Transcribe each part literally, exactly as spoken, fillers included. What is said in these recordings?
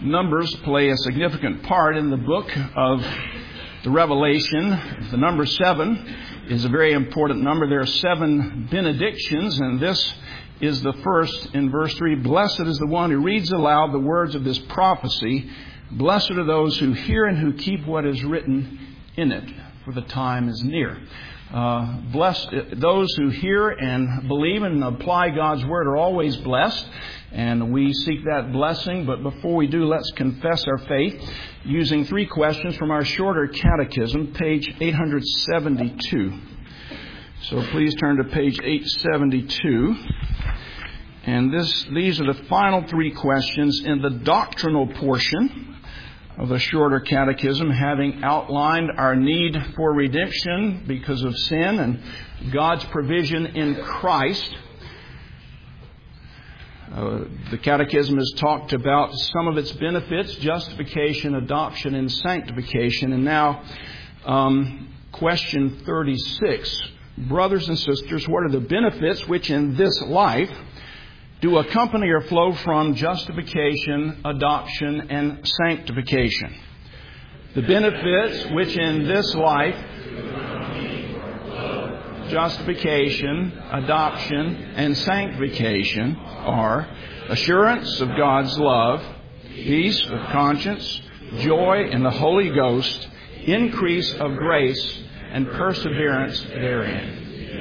Numbers play a significant part in the book of the Revelation. The number seven is a very important number. There are seven benedictions, and this is the first in verse three. Blessed is the one who reads aloud the words of this prophecy. Blessed are those who hear and who keep what is written in it, for the time is near. Uh, blessed, those who hear and believe and apply God's Word are always blessed, and we seek that blessing. But before we do, let's confess our faith using three questions from our shorter catechism, page eight seventy-two. So please turn to page eight seventy-two. And this, these are the final three questions in the doctrinal portion of the shorter catechism, having outlined our need for redemption because of sin and God's provision in Christ. Uh, the catechism has talked about some of its benefits: justification, adoption, and sanctification. And now, um, question thirty-six. Brothers and sisters, what are the benefits which in this life do accompany or flow from justification, adoption, and sanctification? The benefits which in this life, justification, adoption, and sanctification are assurance of God's love, peace of conscience, joy in the Holy Ghost, increase of grace, and perseverance therein.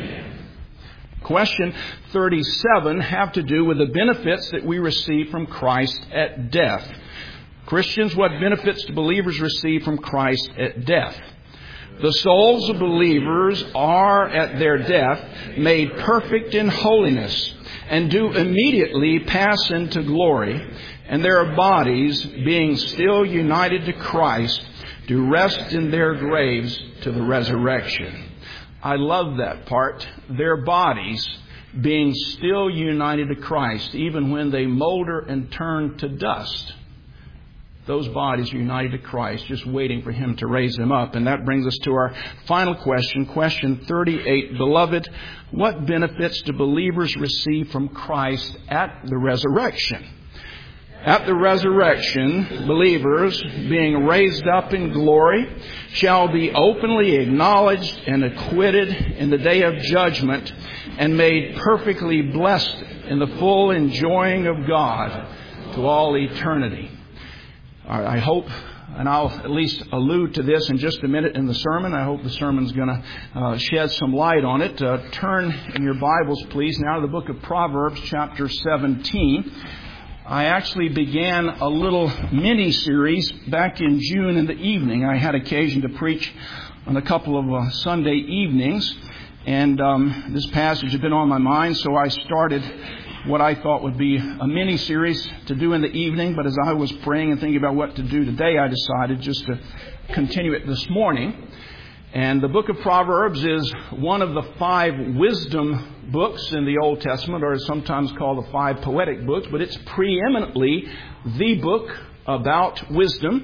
Question thirty-seven have to do with the benefits that we receive from Christ at death. Christians, what benefits do believers receive from Christ at death? The souls of believers are at their death made perfect in holiness and do immediately pass into glory, and their bodies, being still united to Christ, do rest in their graves to the resurrection. I love that part. Their bodies being still united to Christ, even when they molder and turn to dust. Those bodies are united to Christ, just waiting for Him to raise them up. And that brings us to our final question, question thirty-eight. Beloved, what benefits do believers receive from Christ at the resurrection? At the resurrection, believers, being raised up in glory, shall be openly acknowledged and acquitted in the day of judgment and made perfectly blessed in the full enjoying of God to all eternity. I hope, and I'll at least allude to this in just a minute in the sermon. I hope the sermon's going to uh, shed some light on it. Uh, turn in your Bibles, please, now to the book of Proverbs, chapter seventeen. I actually began a little mini-series back in June in the evening. I had occasion to preach on a couple of uh, Sunday evenings, and um, this passage had been on my mind, so I started what I thought would be a mini-series to do in the evening. But as I was praying and thinking about what to do today, I decided just to continue it this morning. And the book of Proverbs is one of the five wisdom books in the Old Testament, or is sometimes called the five poetic books, but it's preeminently the book about wisdom.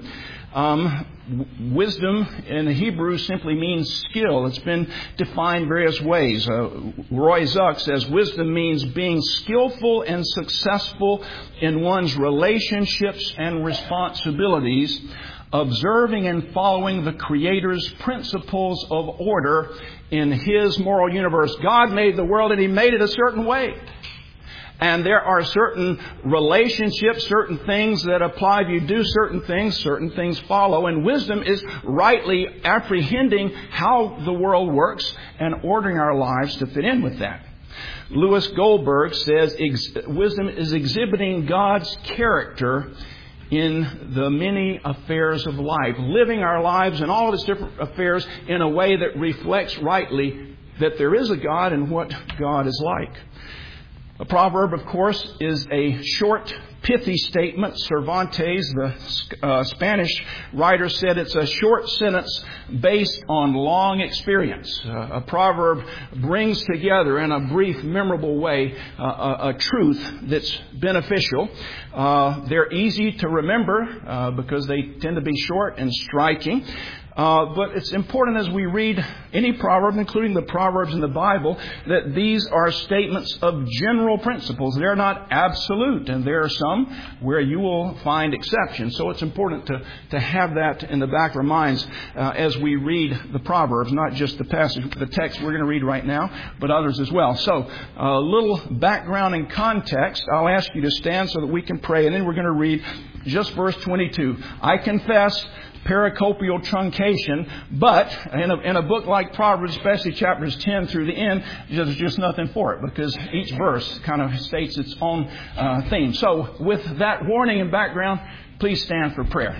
Um, wisdom in Hebrew simply means skill. It's been defined various ways. Uh, Roy Zuck says wisdom means being skillful and successful in one's relationships and responsibilities, observing and following the Creator's principles of order in His moral universe. God made the world and He made it a certain way. And there are certain relationships, certain things that apply. If you do certain things, certain things follow. And wisdom is rightly apprehending how the world works and ordering our lives to fit in with that. Louis Goldberg says ex- wisdom is exhibiting God's character in the many affairs of life, living our lives and all of its different affairs in a way that reflects rightly that there is a God and what God is like. A proverb, of course, is a short, pithy statement. Cervantes, the uh, Spanish writer, said it's a short sentence based on long experience. Uh, a proverb brings together in a brief, memorable way uh, a, a truth that's beneficial. Uh, they're easy to remember uh, because they tend to be short and striking. Uh, but it's important as we read any proverb, including the Proverbs in the Bible, that these are statements of general principles. They're not absolute, and there are some where you will find exceptions. So it's important to, to have that in the back of our minds uh, as we read the Proverbs, not just the passage, the text we're going to read right now, but others as well. So a little background and context. I'll ask you to stand so that we can pray, and then we're going to read just verse twenty-two. I confess pericopial truncation, but in a, in a book like Proverbs, especially chapters ten through the end, there's just nothing for it because each verse kind of states its own uh, theme. So with that warning and background, please stand for prayer.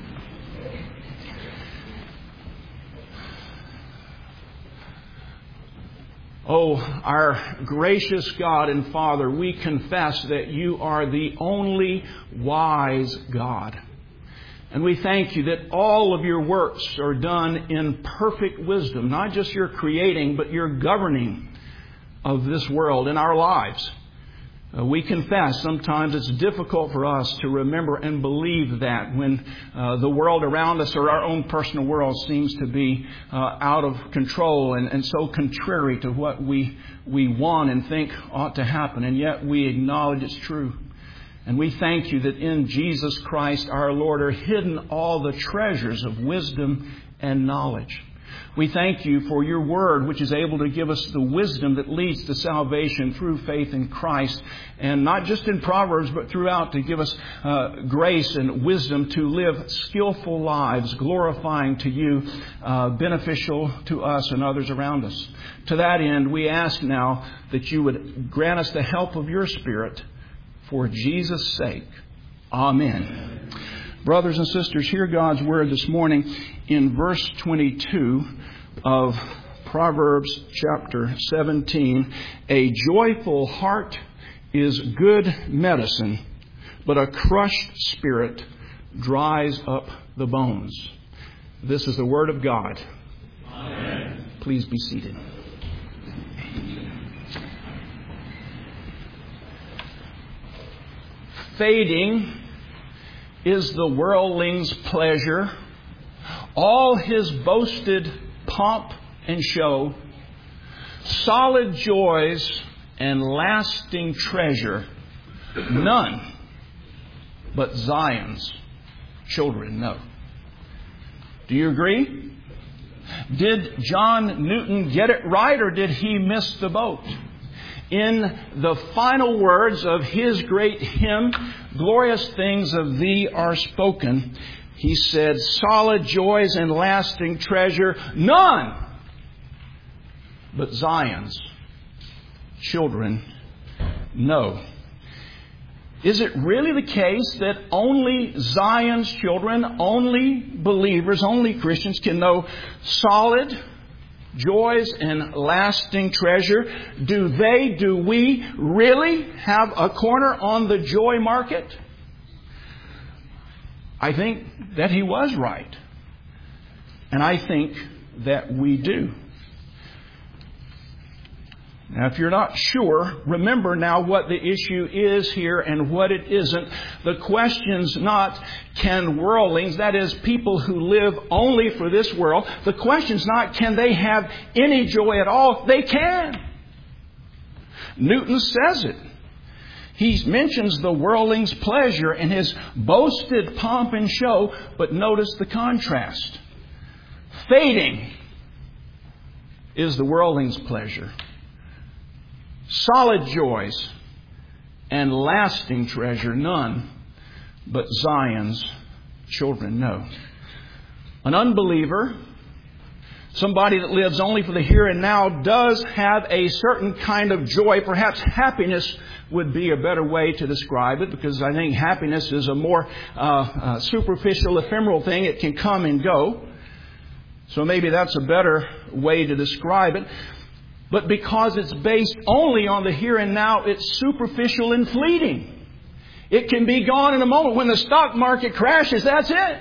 Oh, our gracious God and Father, we confess that you are the only wise God. And we thank you that all of your works are done in perfect wisdom, not just your creating, but your governing of this world in our lives. Uh, we confess sometimes it's difficult for us to remember and believe that when uh, the world around us or our own personal world seems to be uh, out of control and, and so contrary to what we, we want and think ought to happen. And yet we acknowledge it's true. And we thank you that in Jesus Christ our Lord are hidden all the treasures of wisdom and knowledge. We thank you for your word, which is able to give us the wisdom that leads to salvation through faith in Christ. And not just in Proverbs, but throughout, to give us uh, grace and wisdom to live skillful lives, glorifying to you, uh, beneficial to us and others around us. To that end, we ask now that you would grant us the help of your Spirit for Jesus' sake. Amen. Brothers and sisters, hear God's word this morning in verse twenty-two of Proverbs chapter seventeen. A joyful heart is good medicine, but a crushed spirit dries up the bones. This is the word of God. Amen. Please be seated. Fading is the worldling's pleasure, all his boasted pomp and show, solid joys and lasting treasure, none but Zion's children know. Do you agree? Did John Newton get it right, or did he miss the boat? In the final words of his great hymn, glorious things of thee are spoken, he said, solid joys and lasting treasure, none but Zion's children know. Is it really the case that only Zion's children, only believers, only Christians can know solid joys and lasting treasure? Do they, do we really have a corner on the joy market? I think that he was right. And I think that we do. Now, if you're not sure, remember now what the issue is here and what it isn't. The question's not, can worldlings, that is, people who live only for this world, the question's not, can they have any joy at all? They can. Newton says it. He mentions the worldling's pleasure and his boasted pomp and show, but notice the contrast. Fading is the worldling's pleasure. Solid joys and lasting treasure, none but Zion's children know. An unbeliever, somebody that lives only for the here and now, does have a certain kind of joy. Perhaps happiness would be a better way to describe it, because I think happiness is a more uh, uh, superficial, ephemeral thing. It can come and go. So maybe that's a better way to describe it. But because it's based only on the here and now, it's superficial and fleeting. It can be gone in a moment. When the stock market crashes, that's it.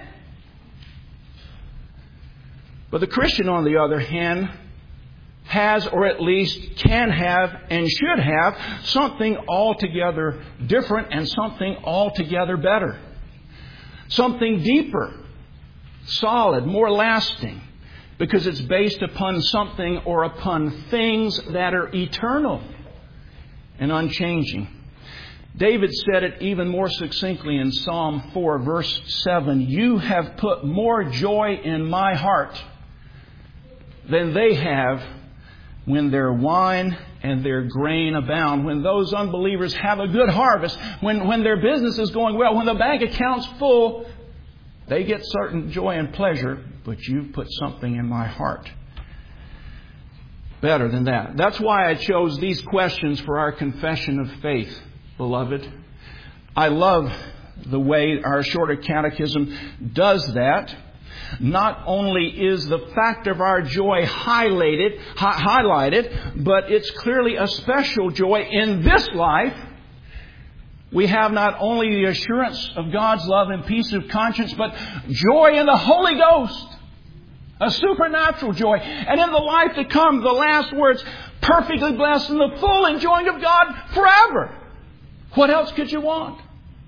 But the Christian, on the other hand, has, or at least can have and should have, something altogether different and something altogether better. Something deeper. solid, more lasting, because it's based upon something or upon things that are eternal and unchanging. David said it even more succinctly in Psalm four, verse seven. You have put more joy in my heart than they have when their wine and their grain abound, when those unbelievers have a good harvest, when, when their business is going well, when the bank account's full, they get certain joy and pleasure, but you've put something in my heart better than that. That's why I chose these questions for our confession of faith, beloved. I love the way our shorter catechism does that. Not only is the fact of our joy highlighted, hi- highlighted, but it's clearly a special joy in this life. We have not only the assurance of God's love and peace of conscience, but joy in the Holy Ghost. A supernatural joy. And in the life to come, the last words, perfectly blessed in the full enjoying of God forever. What else could you want?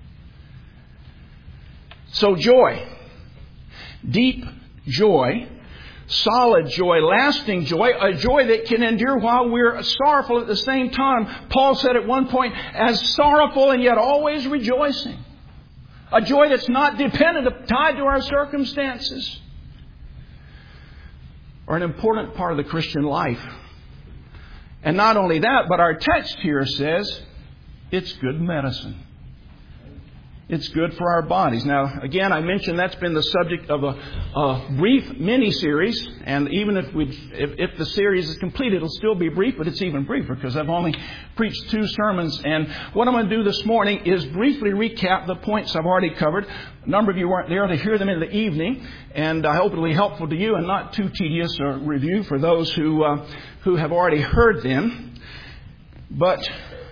So joy. Deep joy. Solid joy, lasting joy, a joy that can endure while we're sorrowful at the same time. Paul said at one point, as sorrowful and yet always rejoicing. A joy that's not dependent, tied to our circumstances. Or an important part of the Christian life. And not only that, but our text here says, it's good medicine. It's good for our bodies. Now, again, I mentioned that's been the subject of a, a brief mini-series. And even if, we, if, if the series is complete, it'll still be brief, but it's even briefer because I've only preached two sermons. And what I'm going to do this morning is briefly recap the points I've already covered. A number of you weren't there to hear them in the evening. And I hope it'll be helpful to you and not too tedious a review for those who, uh, who have already heard them. But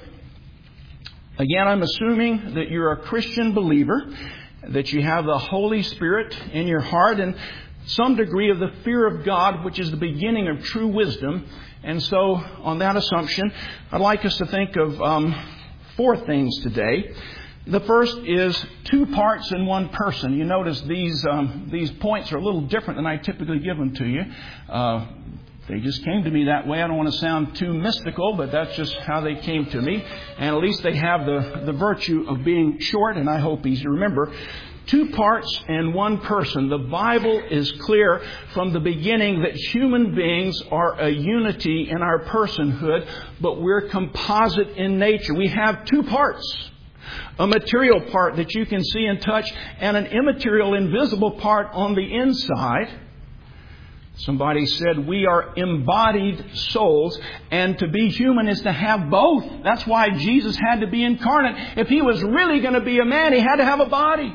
again, I'm assuming that you're a Christian believer, that you have the Holy Spirit in your heart and some degree of the fear of God, which is the beginning of true wisdom. And so, on that assumption, I'd like us to think of um, four things today. The first is two parts in one person. You notice these um, these points are a little different than I typically give them to you. Uh, They just came to me that way. I don't want to sound too mystical, but that's just how they came to me. And at least they have the, the virtue of being short, and I hope easy to remember. Two parts and one person. The Bible is clear from the beginning that human beings are a unity in our personhood, but we're composite in nature. We have two parts. A material part that you can see and touch, and an immaterial, invisible part on the inside. Somebody said we are embodied souls, and to be human is to have both. That's why Jesus had to be incarnate. If He was really going to be a man, He had to have a body.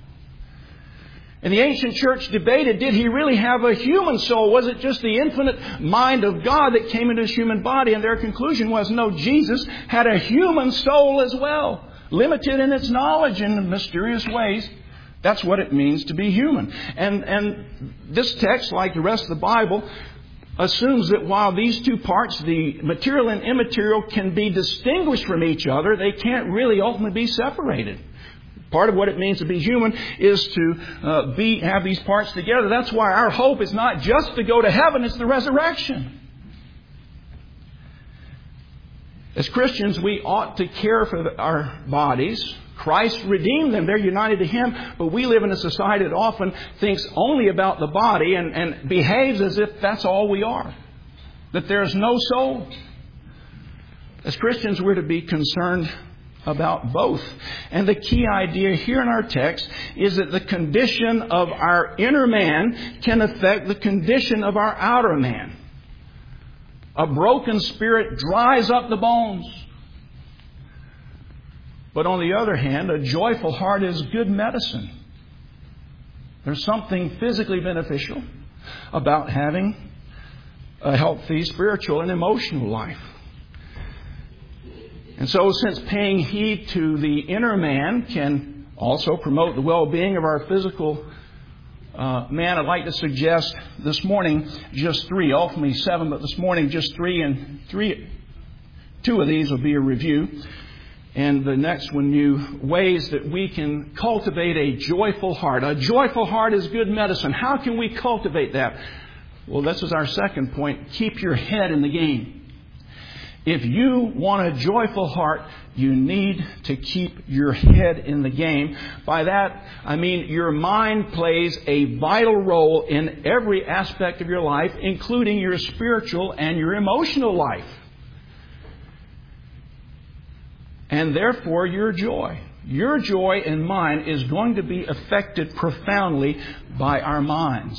And the ancient church debated, did He really have a human soul? Was it just the infinite mind of God that came into His human body? And their conclusion was, no, Jesus had a human soul as well, limited in its knowledge in mysterious ways. That's what it means to be human. And and this text, like the rest of the Bible, assumes that while these two parts, the material and immaterial, can be distinguished from each other, they can't really ultimately be separated. Part of what it means to be human is to uh, be have these parts together. That's why our hope is not just to go to heaven, it's the resurrection. As Christians, we ought to care for the, our bodies. Christ redeemed them. They're united to Him. But we live in a society that often thinks only about the body and, and behaves as if that's all we are. That there's no soul. As Christians, we're to be concerned about both. And the key idea here in our text is that the condition of our inner man can affect the condition of our outer man. A broken spirit dries up the bones. But on the other hand, a joyful heart is good medicine. There's something physically beneficial about having a healthy spiritual and emotional life. And so, since paying heed to the inner man can also promote the well-being of our physical uh, man, I'd like to suggest this morning just three, ultimately seven, but this morning just three, and three, two of these will be a review. And the next one, new ways that we can cultivate a joyful heart. A joyful heart is good medicine. How can we cultivate that? Well, this is our second point. Keep your head in the game. If you want a joyful heart, you need to keep your head in the game. By that, I mean your mind plays a vital role in every aspect of your life, including your spiritual and your emotional life. And therefore, your joy. Your joy and mine is going to be affected profoundly by our minds.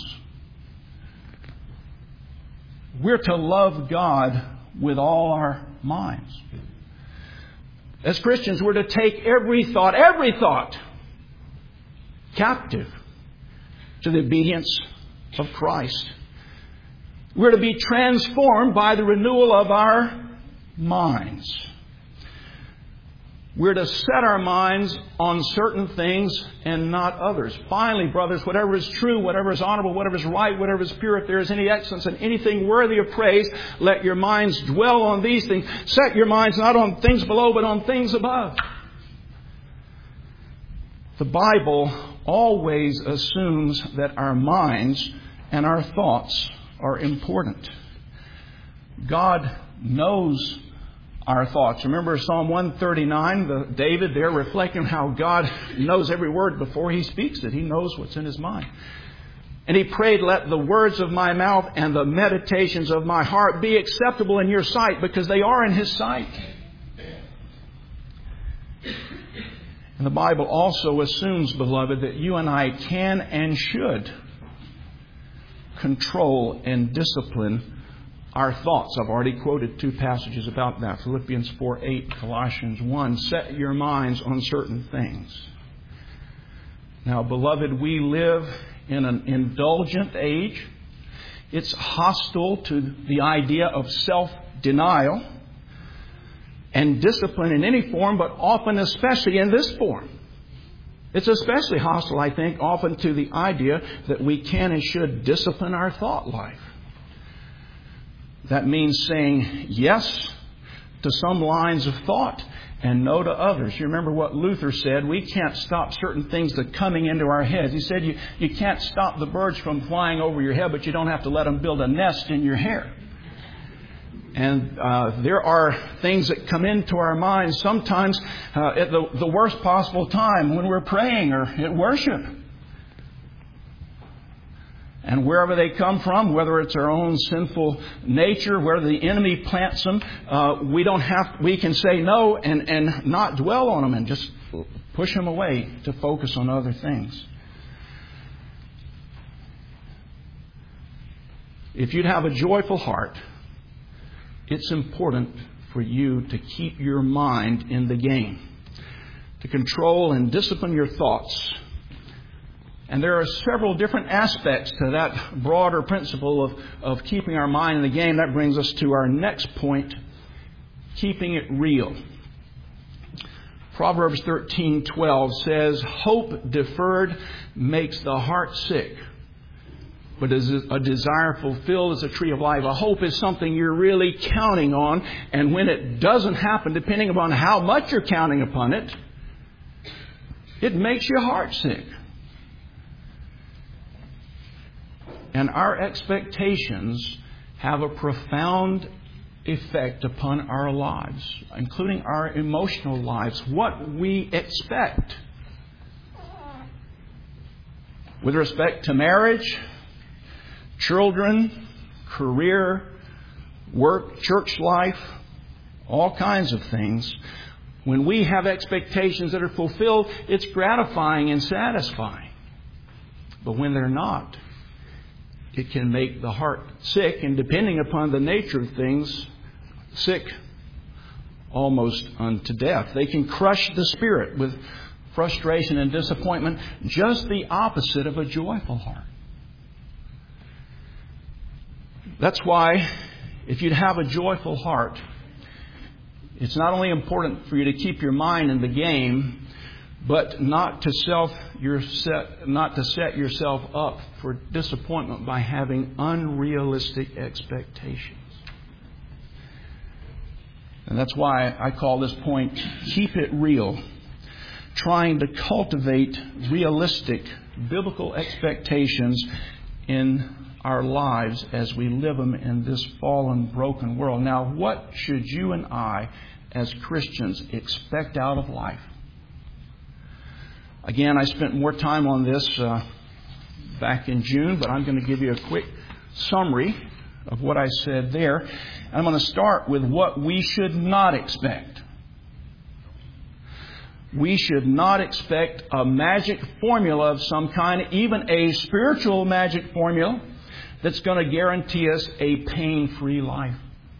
We're to love God with all our minds. As Christians, we're to take every thought, every thought, captive to the obedience of Christ. We're to be transformed by the renewal of our minds. We're to set our minds on certain things and not others. Finally, brothers, whatever is true, whatever is honorable, whatever is right, whatever is pure, if there is any excellence and anything worthy of praise, let your minds dwell on these things. Set your minds not on things below, but on things above. The Bible always assumes that our minds and our thoughts are important. God knows our thoughts. Remember Psalm one thirty-nine, the David there reflecting how God knows every word before he speaks it. He knows what's in his mind. And he prayed, let the words of my mouth and the meditations of my heart be acceptable in your sight, because they are in his sight. And the Bible also assumes, beloved, that you and I can and should control and discipline our thoughts. I've already quoted two passages about that. Philippians four eight, Colossians one. Set your minds on certain things. Now, beloved, we live in an indulgent age. It's hostile to the idea of self-denial and discipline in any form, but often especially in this form. It's especially hostile, I think, often to the idea that we can and should discipline our thought life. That means saying yes to some lines of thought and no to others. You remember what Luther said, we can't stop certain things that are coming into our heads. He said you, you can't stop the birds from flying over your head, but you don't have to let them build a nest in your hair. And uh, there are things that come into our minds sometimes uh, at the, the worst possible time when we're praying or at worship. And wherever they come from, whether it's our own sinful nature, whether the enemy plants them, uh, we don't have. We can say no and, and not dwell on them and just push them away to focus on other things. If you'd have a joyful heart, it's important for you to keep your mind in the game, to control and discipline your thoughts. And there are several different aspects to that broader principle of, of keeping our mind in the game. That brings us to our next point, keeping it real. Proverbs thirteen twelve says, hope deferred makes the heart sick, but as a desire fulfilled is a tree of life. A hope is something you're really counting on, and when it doesn't happen, depending upon how much you're counting upon it, it makes your heart sick. And our expectations have a profound effect upon our lives, including our emotional lives. What we expect with respect to marriage, children, career, work, church life, all kinds of things. When we have expectations that are fulfilled, it's gratifying and satisfying. But when they're not, it can make the heart sick, and depending upon the nature of things, sick almost unto death. They can crush the spirit with frustration and disappointment, just the opposite of a joyful heart. That's why, if you'd have a joyful heart, it's not only important for you to keep your mind in the game, but not to self your set, not to set yourself up for disappointment by having unrealistic expectations. And that's why I call this point, Keep It Real. Trying to cultivate realistic biblical expectations in our lives as we live them in this fallen, broken world. Now, what should you and I, as Christians, expect out of life? Again, I spent more time on this uh, back in June, but I'm going to give you a quick summary of what I said there. I'm going to start with what we should not expect. We should not expect a magic formula of some kind, even a spiritual magic formula, that's going to guarantee us a pain-free life.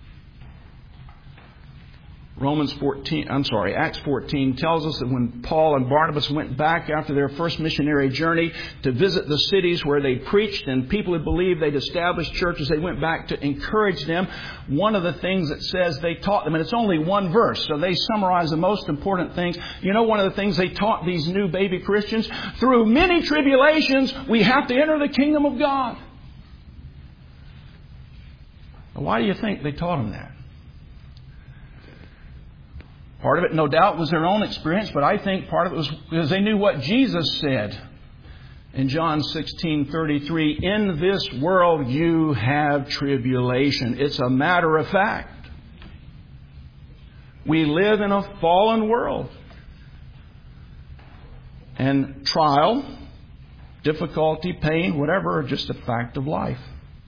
Romans fourteen, I'm sorry, Acts fourteen tells us that when Paul and Barnabas went back after their first missionary journey to visit the cities where they preached and people had believed they'd established churches, they went back to encourage them. One of the things that says they taught them, and it's only one verse, so they summarize the most important things. You know, one of the things they taught these new baby Christians, through many tribulations, we have to enter the kingdom of God. Why do you think they taught them that? Part of it, no doubt, was their own experience, but I think part of it was because they knew what Jesus said in John sixteen thirty-three. In this world you have tribulation. It's a matter of fact. We live in a fallen world. And trial, difficulty, pain, whatever, are just a fact of life.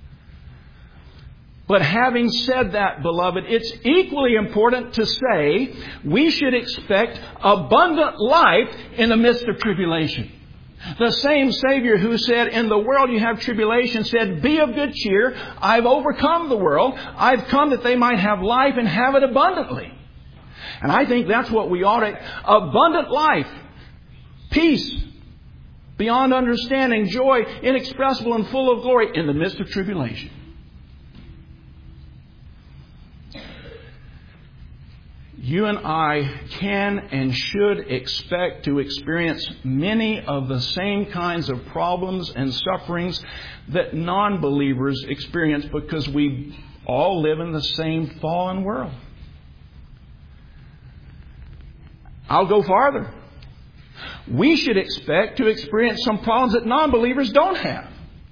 But having said that, beloved, it's equally important to say we should expect abundant life in the midst of tribulation. The same Savior who said, in the world you have tribulation, said, be of good cheer. I've overcome the world. I've come that they might have life and have it abundantly. And I think that's what we ought to. Abundant life, peace, beyond understanding, joy, inexpressible and full of glory in the midst of tribulation. You and I can and should expect to experience many of the same kinds of problems and sufferings that non-believers experience because we all live in the same fallen world. I'll go farther. We should expect to experience some problems that non-believers don't have.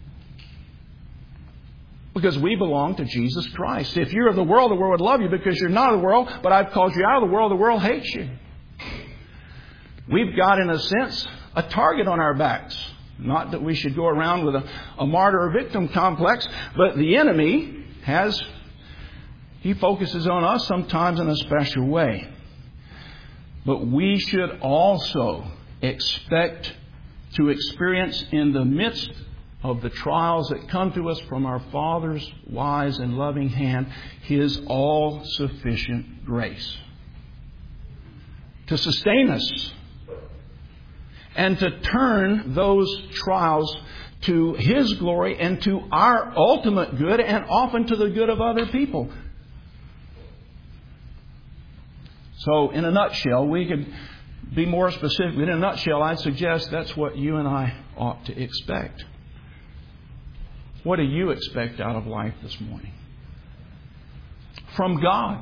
Because we belong to Jesus Christ. If you're of the world, the world would love you because you're not of the world, but I've called you out of the world, the world hates you. We've got, in a sense, a target on our backs. Not that we should go around with a, a martyr or victim complex, but the enemy has, he focuses on us sometimes in a special way. But we should also expect to experience in the midst of the trials that come to us from our Father's wise and loving hand, His all-sufficient grace to sustain us and to turn those trials to His glory and to our ultimate good and often to the good of other people. So, in a nutshell, we could be more specific. In a nutshell, I'd suggest that's what you and I ought to expect. What do you expect out of life this morning? From God.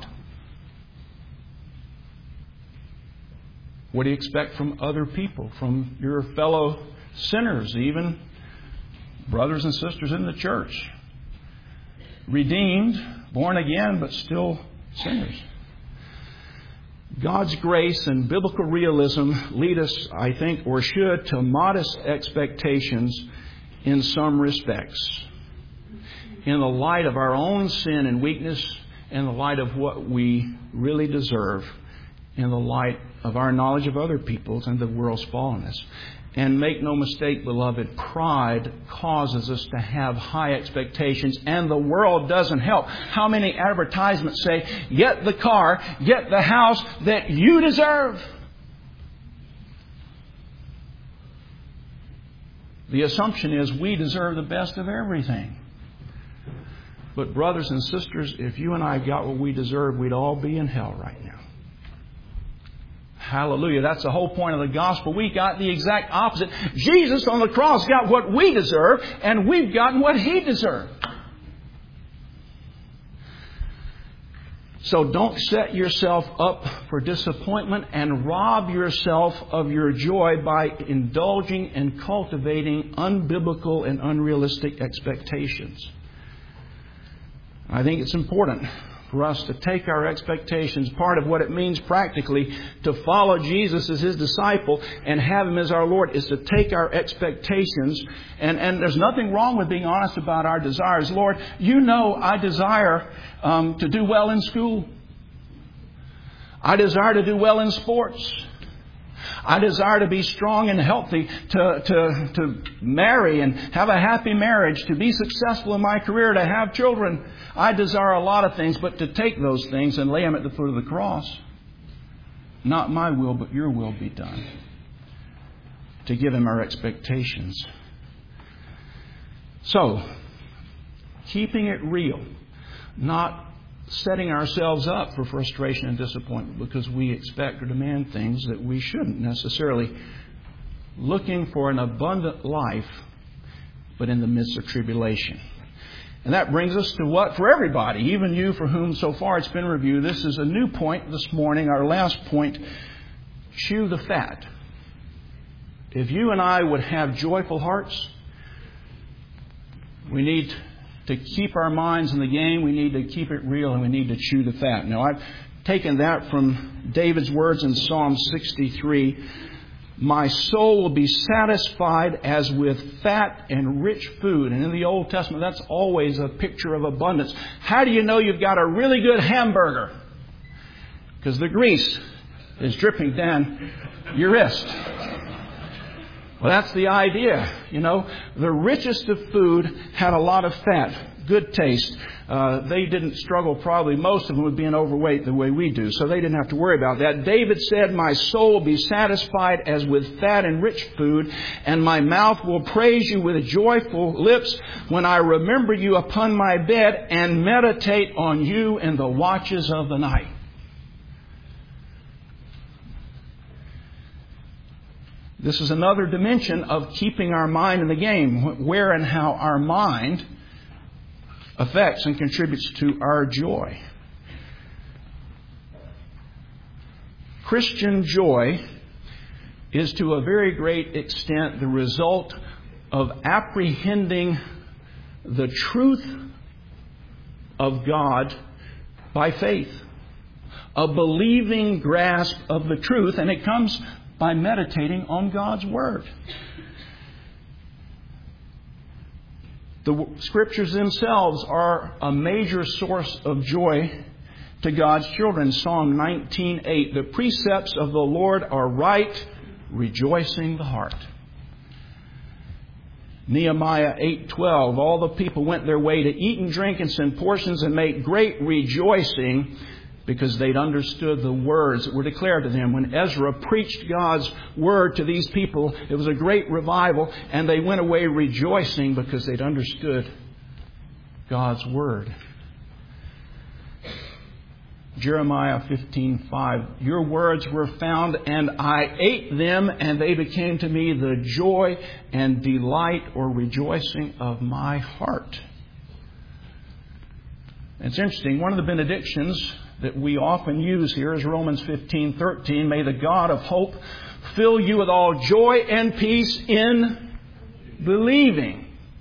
What do you expect from other people? From your fellow sinners, even brothers and sisters in the church. Redeemed, born again, but still sinners. God's grace and biblical realism lead us, I think, or should, to modest expectations in some respects. In the light of our own sin and weakness, in the light of what we really deserve, in the light of our knowledge of other people's and the world's fallenness. And make no mistake, beloved, pride causes us to have high expectations, and the world doesn't help. How many advertisements say, get the car, get the house that you deserve? The assumption is we deserve the best of everything. But brothers and sisters, if you and I got what we deserve, we'd all be in hell right now. Hallelujah. That's the whole point of the gospel. We got the exact opposite. Jesus on the cross got what we deserve, and we've gotten what He deserved. So don't set yourself up for disappointment and rob yourself of your joy by indulging and cultivating unbiblical and unrealistic expectations. I think it's important for us to take our expectations, part of what it means practically to follow Jesus as His disciple and have Him as our Lord, is to take our expectations, and, and there's nothing wrong with being honest about our desires. Lord, you know I desire um, to do well in school. I desire to do well in sports. I desire to be strong and healthy, to, to, to marry and have a happy marriage, to be successful in my career, to have children. I desire a lot of things, but to take those things and lay them at the foot of the cross. Not my will, but your will be done. To give Him our expectations. So, keeping it real, not setting ourselves up for frustration and disappointment because we expect or demand things that we shouldn't necessarily. Looking for an abundant life, but in the midst of tribulation. And that brings us to what for everybody, even you for whom so far it's been reviewed. This is a new point this morning, our last point. Chew the fat. If you and I would have joyful hearts, we need to keep our minds in the game, we need to keep it real, and we need to chew the fat. Now, I've taken that from David's words in Psalm sixty-three. My soul will be satisfied as with fat and rich food. And in the Old Testament, that's always a picture of abundance. How do you know you've got a really good hamburger? Because the grease is dripping down your wrist. Well, that's the idea. You know, the richest of food had a lot of fat, good taste. Uh, they didn't struggle, probably most of them, with being overweight the way we do. So they didn't have to worry about that. David said, my soul will be satisfied as with fat and rich food, and my mouth will praise you with joyful lips when I remember you upon my bed and meditate on you in the watches of the night. This is another dimension of keeping our mind in the game, where and how our mind affects and contributes to our joy. Christian joy is to a very great extent the result of apprehending the truth of God by faith. A believing grasp of the truth, and it comes by meditating on God's Word. The Scriptures themselves are a major source of joy to God's children. Psalm nineteen eight, the precepts of the Lord are right, rejoicing the heart. Nehemiah eight twelve, all the people went their way to eat and drink and send portions and make great rejoicing, because they'd understood the words that were declared to them. When Ezra preached God's Word to these people, it was a great revival, and they went away rejoicing because they'd understood God's Word. Jeremiah fifteen five, your words were found, and I ate them, and they became to me the joy and delight or rejoicing of my heart. It's interesting, one of the benedictions that we often use here is Romans fifteen thirteen. May the God of hope fill you with all joy and peace in believing.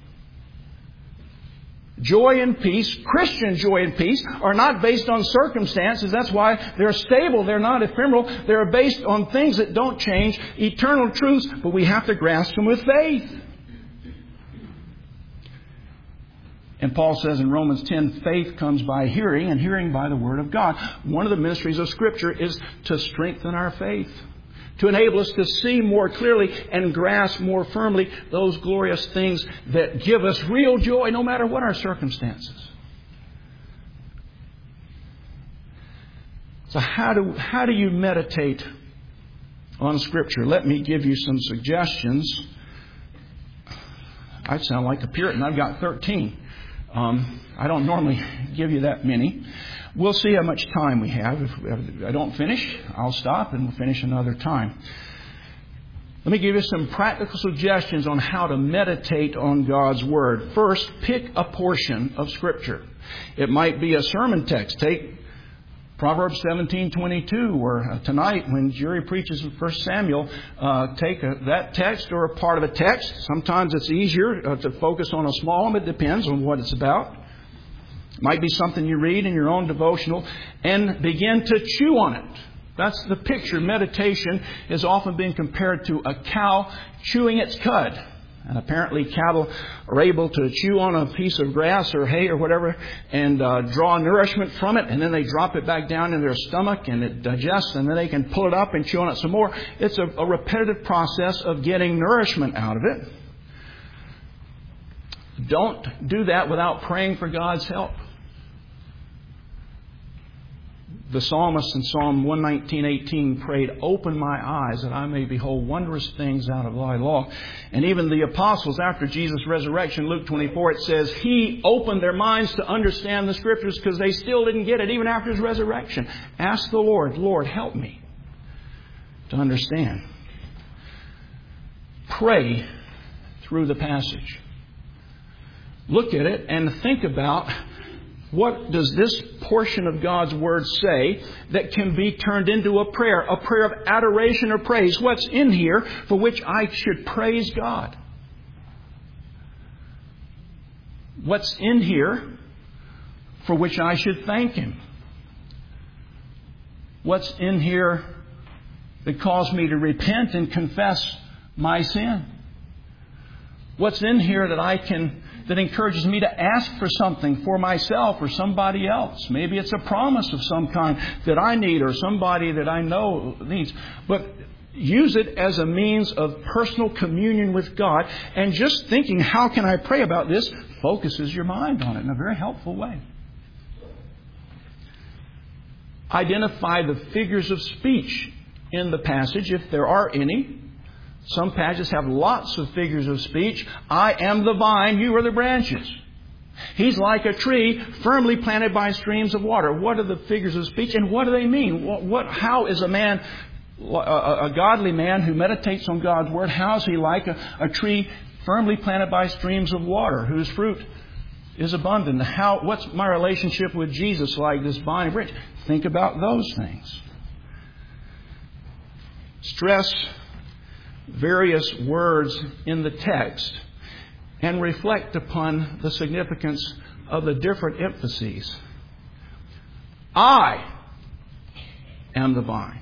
Joy and peace, Christian joy and peace, are not based on circumstances. That's why they're stable. They're not ephemeral. They're based on things that don't change, eternal truths, but we have to grasp them with faith. And Paul says in Romans ten, faith comes by hearing, and hearing by the Word of God. One of the ministries of Scripture is to strengthen our faith, to enable us to see more clearly and grasp more firmly those glorious things that give us real joy no matter what our circumstances. So how do, how do you meditate on Scripture? Let me give you some suggestions. I sound like a Puritan. I've got thirteen. Um, I don't normally give you that many. We'll see how much time we have. If I don't finish, I'll stop and we'll finish another time. Let me give you some practical suggestions on how to meditate on God's Word. First, pick a portion of Scripture. It might be a sermon text. Take Proverbs seventeen twenty-two, where uh, tonight when Jerry preaches in First Samuel, uh, take a, that text or a part of a text. Sometimes it's easier uh, to focus on a small one. It depends on what it's about. It might be something you read in your own devotional and begin to chew on it. That's the picture. Meditation is often being compared to a cow chewing its cud. And apparently cattle are able to chew on a piece of grass or hay or whatever and uh, draw nourishment from it. And then they drop it back down in their stomach and it digests. And then they can pull it up and chew on it some more. It's a, a repetitive process of getting nourishment out of it. Don't do that without praying for God's help. The psalmist in Psalm one nineteen eighteen prayed, "Open my eyes that I may behold wondrous things out of thy law." And even the apostles, after Jesus' resurrection, Luke twenty-four, it says He opened their minds to understand the Scriptures because they still didn't get it even after His resurrection. Ask the Lord, "Lord, help me to understand." Pray through the passage. Look at it and think about, what does this portion of God's Word say that can be turned into a prayer? A prayer of adoration or praise. What's in here for which I should praise God? What's in here for which I should thank Him? What's in here that caused me to repent and confess my sin? What's in here that I can that encourages me to ask for something for myself or somebody else? Maybe it's a promise of some kind that I need or somebody that I know needs. But use it as a means of personal communion with God. And just thinking, how can I pray about this, focuses your mind on it in a very helpful way. Identify the figures of speech in the passage, if there are any. Some passages have lots of figures of speech. I am the vine, you are the branches. He's like a tree firmly planted by streams of water. What are the figures of speech and what do they mean? What, what, how is a man, a, a godly man who meditates on God's Word, how is he like a, a tree firmly planted by streams of water whose fruit is abundant? How, what's my relationship with Jesus like, this vine and branch? Think about those things. Stress various words in the text and reflect upon the significance of the different emphases. I am the vine.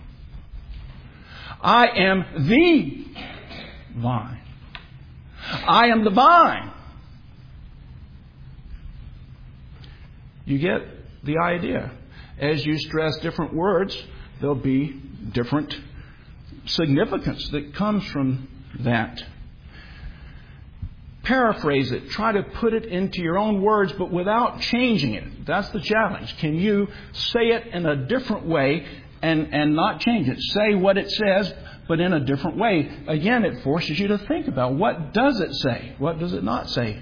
I am the vine. I am the vine. You get the idea. As you stress different words, there'll be different significance that comes from that. Paraphrase it. Try to put it into your own words, but without changing it. That's the challenge. Can you say it in a different way and, and not change it? Say what it says, but in a different way. Again, it forces you to think about, what does it say? What does it not say?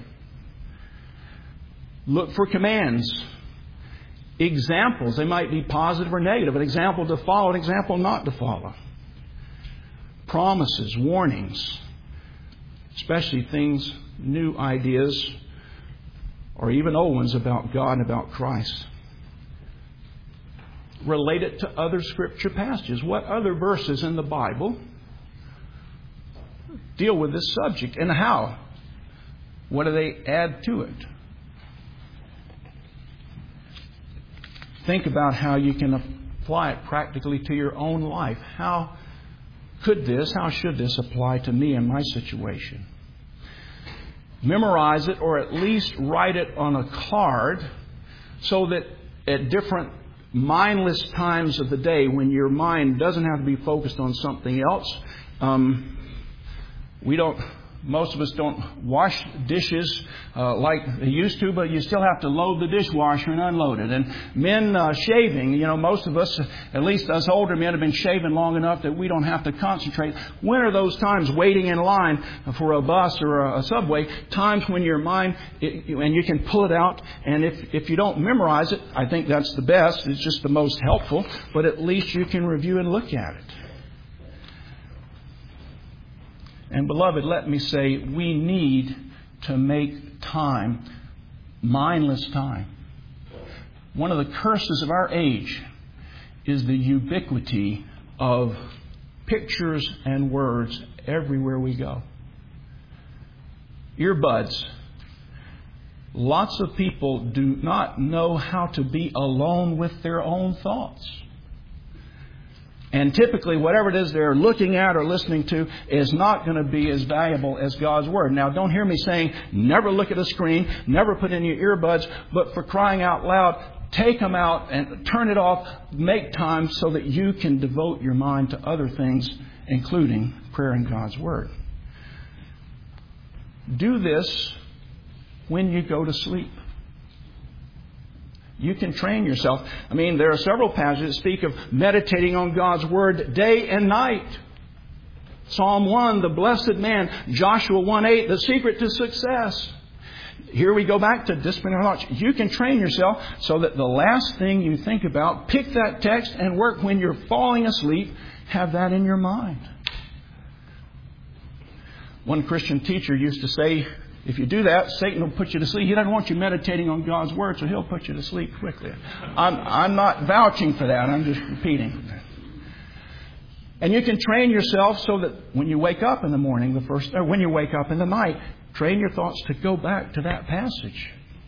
Look for commands. Examples. They might be positive or negative. An example to follow, an example not to follow. Promises, warnings, especially things, new ideas, or even old ones about God and about Christ. Relate it to other Scripture passages. What other verses in the Bible deal with this subject and how? What do they add to it? Think about how you can apply it practically to your own life. How could this, how should this apply to me in my situation? Memorize it, or at least write it on a card so that at different mindless times of the day, when your mind doesn't have to be focused on something else, um, we don't... Most of us don't wash dishes uh, like they used to, but you still have to load the dishwasher and unload it. And men uh, shaving, you know, most of us, at least us older men, have been shaving long enough that we don't have to concentrate. When are those times waiting in line for a bus or a, a subway, times when your mind, it, and you can pull it out, and if, if you don't memorize it, I think that's the best. It's just the most helpful, but at least you can review and look at it. And beloved, let me say, we need to make time, mindless time. One of the curses of our age is the ubiquity of pictures and words everywhere we go. Earbuds. Lots of people do not know how to be alone with their own thoughts. And typically, whatever it is they're looking at or listening to is not going to be as valuable as God's Word. Now, don't hear me saying never look at a screen, never put in your earbuds, but for crying out loud, take them out and turn it off. Make time so that you can devote your mind to other things, including prayer and God's Word. Do this when you go to sleep. You can train yourself. I mean, there are several passages that speak of meditating on God's Word day and night. Psalm one, the blessed man. Joshua one eight, the secret to success. Here we go back to discipline our thoughts. You can train yourself so that the last thing you think about, pick that text and work when you're falling asleep. Have that in your mind. One Christian teacher used to say, if you do that, Satan will put you to sleep. He doesn't want you meditating on God's Word, so he'll put you to sleep quickly. I'm, I'm not vouching for that. I'm just repeating. And you can train yourself so that when you wake up in the morning, the first, or when you wake up in the night, train your thoughts to go back to that passage.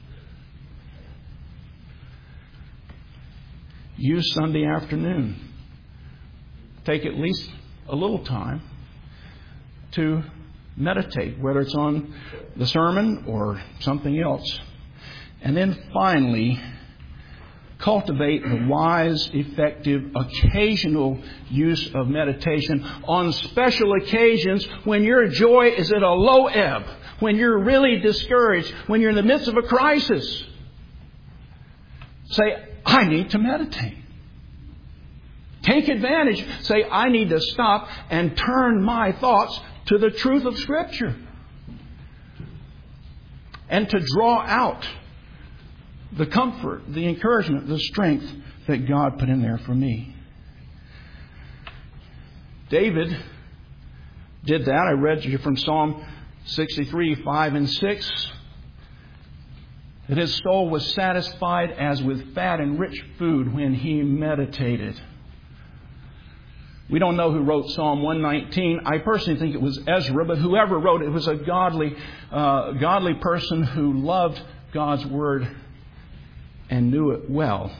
Use Sunday afternoon. Take at least a little time to meditate, whether it's on the sermon or something else. And then finally, cultivate the wise, effective, occasional use of meditation on special occasions when your joy is at a low ebb, when you're really discouraged, when you're in the midst of a crisis. Say, I need to meditate. Take advantage. Say, I need to stop and turn my thoughts to the truth of Scripture. And to draw out the comfort, the encouragement, the strength that God put in there for me. David did that. I read to you from Psalm sixty-three, five and six. That his soul was satisfied as with fat and rich food when he meditated. We don't know who wrote Psalm one nineteen. I personally think it was Ezra, but whoever wrote it, it was a godly, uh, godly person who loved God's Word and knew it well.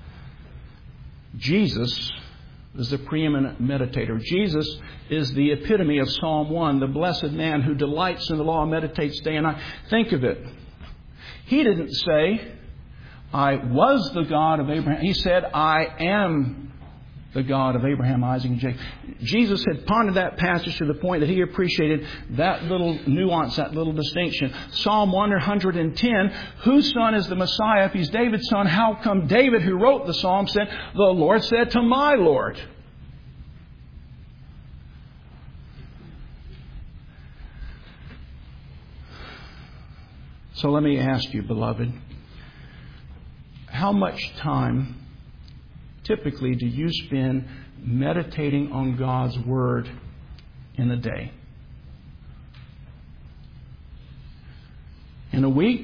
Jesus is the preeminent meditator. Jesus is the epitome of Psalm one, the blessed man who delights in the law and meditates day and night. Think of it. He didn't say, I was the God of Abraham. He said, I am the God of Abraham, Isaac, and Jacob. Jesus had pondered that passage to the point that he appreciated that little nuance, that little distinction. Psalm one ten, whose son is the Messiah? If he's David's son, how come David, who wrote the psalm, said, the Lord said to my Lord? So let me ask you, beloved, how much time typically do you spend meditating on God's Word in a day? In a week?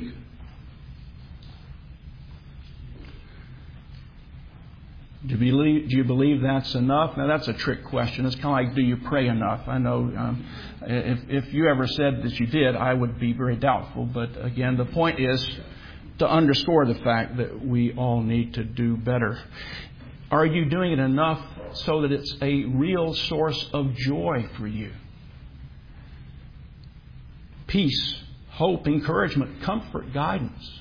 Do you believe, do you believe that's enough? Now, that's a trick question. It's kind of like, do you pray enough? I know um, if, if you ever said that you did, I would be very doubtful. But again, the point is to underscore the fact that we all need to do better. Are you doing it enough so that it's a real source of joy for you? Peace, hope, encouragement, comfort, guidance.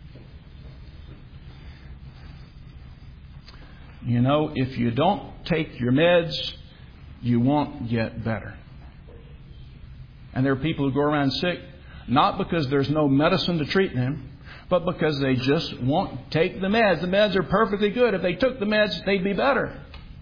You know, if you don't take your meds, you won't get better. And there are people who go around sick, not because there's no medicine to treat them, but because they just won't take the meds. The meds are perfectly good. If they took the meds, they'd be better.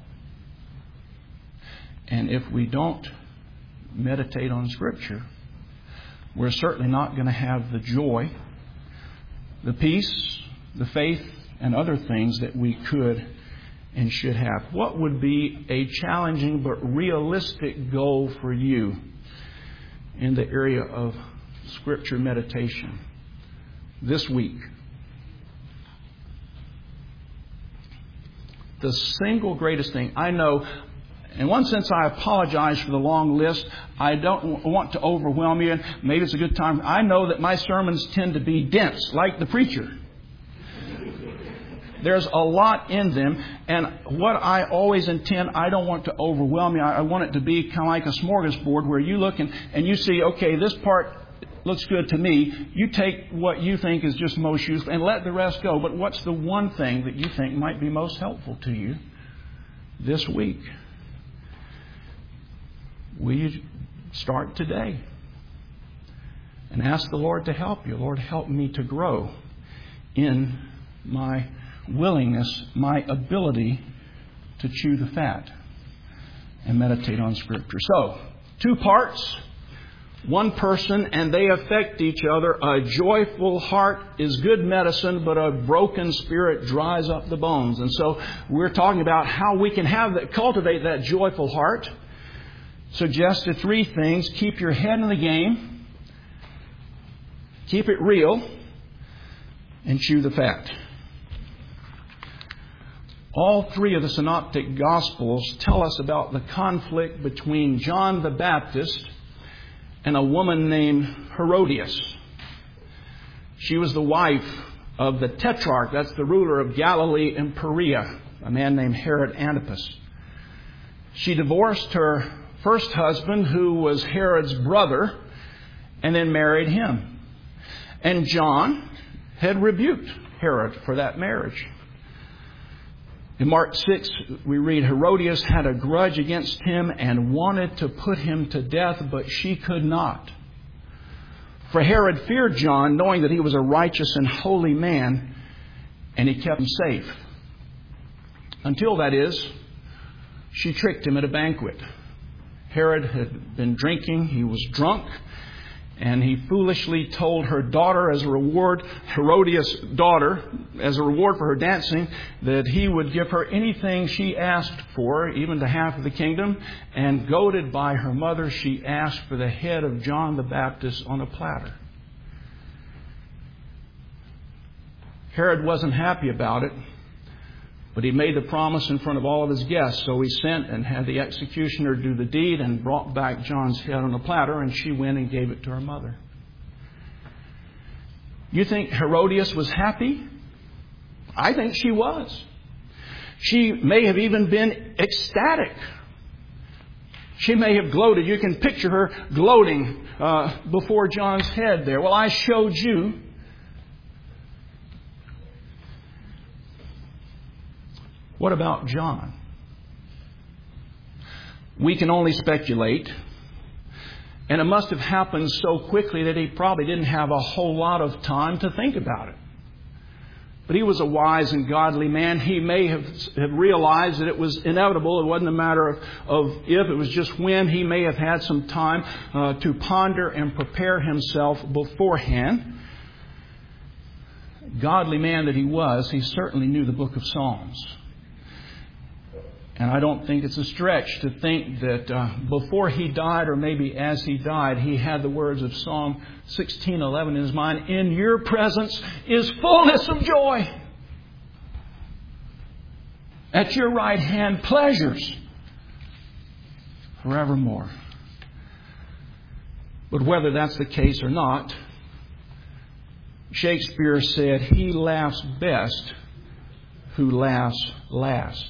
And if we don't meditate on Scripture, we're certainly not going to have the joy, the peace, the faith, and other things that we could and should have. What would be a challenging but realistic goal for you in the area of Scripture meditation this week? the single greatest thing. I know, in one sense, I apologize for the long list. I don't want to overwhelm you. Maybe it's a good time. I know that my sermons tend to be dense, like the preacher. There's a lot in them. And what I always intend, I don't want to overwhelm you. I want it to be kind of like a smorgasbord where you look and, and you see, okay, this part looks good to me. You take what you think is just most useful and let the rest go. But what's the one thing that you think might be most helpful to you this week? Will you start today and ask the Lord to help you? Lord, help me to grow in my willingness, my ability to chew the fat and meditate on Scripture. So, two parts, one person, and they affect each other. A joyful heart is good medicine, but a broken spirit dries up the bones. And so, we're talking about how we can have that, cultivate that joyful heart. Suggested three things. Keep your head in the game, keep it real, and chew the fat. All three of the synoptic Gospels tell us about the conflict between John the Baptist and a woman named Herodias. She was the wife of the Tetrarch, that's the ruler of Galilee and Perea, a man named Herod Antipas. She divorced her first husband, who was Herod's brother, and then married him. And John had rebuked Herod for that marriage. In Mark six, we read, Herodias had a grudge against him and wanted to put him to death, but she could not. For Herod feared John, knowing that he was a righteous and holy man, and he kept him safe. Until, that is, she tricked him at a banquet. Herod had been drinking, he was drunk, and he foolishly told her daughter as a reward, Herodias' daughter, as a reward for her dancing, that he would give her anything she asked for, even to half of the kingdom. And goaded by her mother, she asked for the head of John the Baptist on a platter. Herod wasn't happy about it, but he made the promise in front of all of his guests. So he sent and had the executioner do the deed and brought back John's head on a platter, and she went and gave it to her mother. You think Herodias was happy? I think she was. She may have even been ecstatic. She may have gloated. You can picture her gloating uh, before John's head there. Well, I showed you. What about John? We can only speculate. And it must have happened so quickly that he probably didn't have a whole lot of time to think about it. But he was a wise and godly man. He may have, have realized that it was inevitable. It wasn't a matter of, of if, it was just when. He may have had some time uh, to ponder and prepare himself beforehand. Godly man that he was, he certainly knew the book of Psalms. And I don't think it's a stretch to think that uh, before he died, or maybe as he died, he had the words of Psalm sixteen eleven in his mind. In your presence is fullness of joy. At your right hand, pleasures forevermore. But whether that's the case or not, Shakespeare said, he laughs best who laughs last.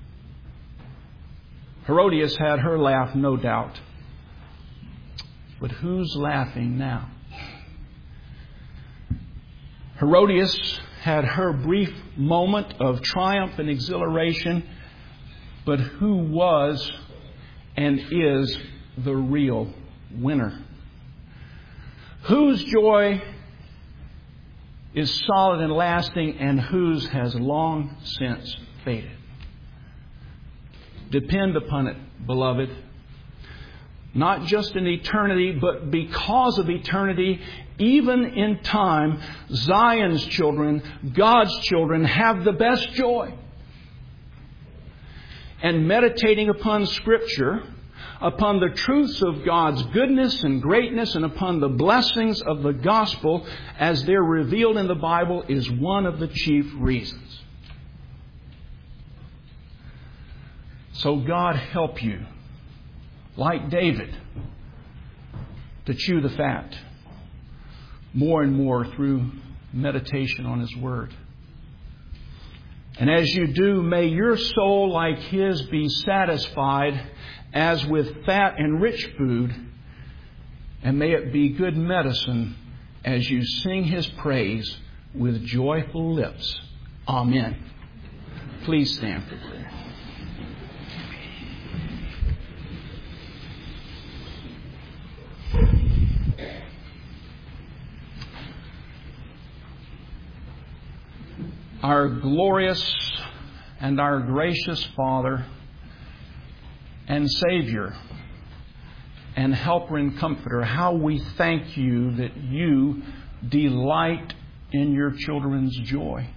Herodias had her laugh, no doubt. But who's laughing now? Herodias had her brief moment of triumph and exhilaration. But who was and is the real winner? Whose joy is solid and lasting, and whose has long since faded? Depend upon it, beloved. Not just in eternity, but because of eternity, even in time, Zion's children, God's children, have the best joy. And meditating upon Scripture, upon the truths of God's goodness and greatness, and upon the blessings of the gospel as they're revealed in the Bible, is one of the chief reasons. So God help you, like David, to chew the fat more and more through meditation on His Word. And as you do, may your soul, like His, be satisfied as with fat and rich food, and may it be good medicine as you sing His praise with joyful lips. Amen. Please stand for prayer. Our glorious and our gracious Father and Savior and Helper and Comforter, how we thank You that You delight in Your children's joy.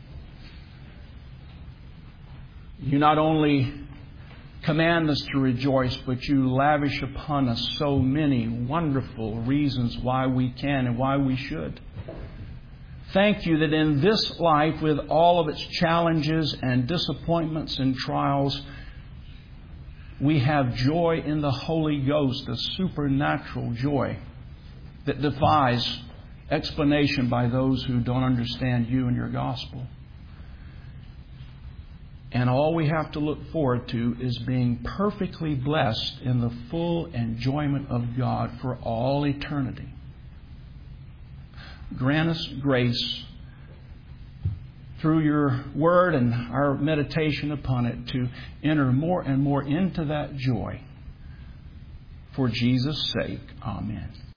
You not only command us to rejoice, but You lavish upon us so many wonderful reasons why we can and why we should. Thank You that in this life, with all of its challenges and disappointments and trials, we have joy in the Holy Ghost, a supernatural joy that defies explanation by those who don't understand You and Your gospel. And all we have to look forward to is being perfectly blessed in the full enjoyment of God for all eternity. Grant us grace through Your Word and our meditation upon it to enter more and more into that joy. For Jesus' sake, amen.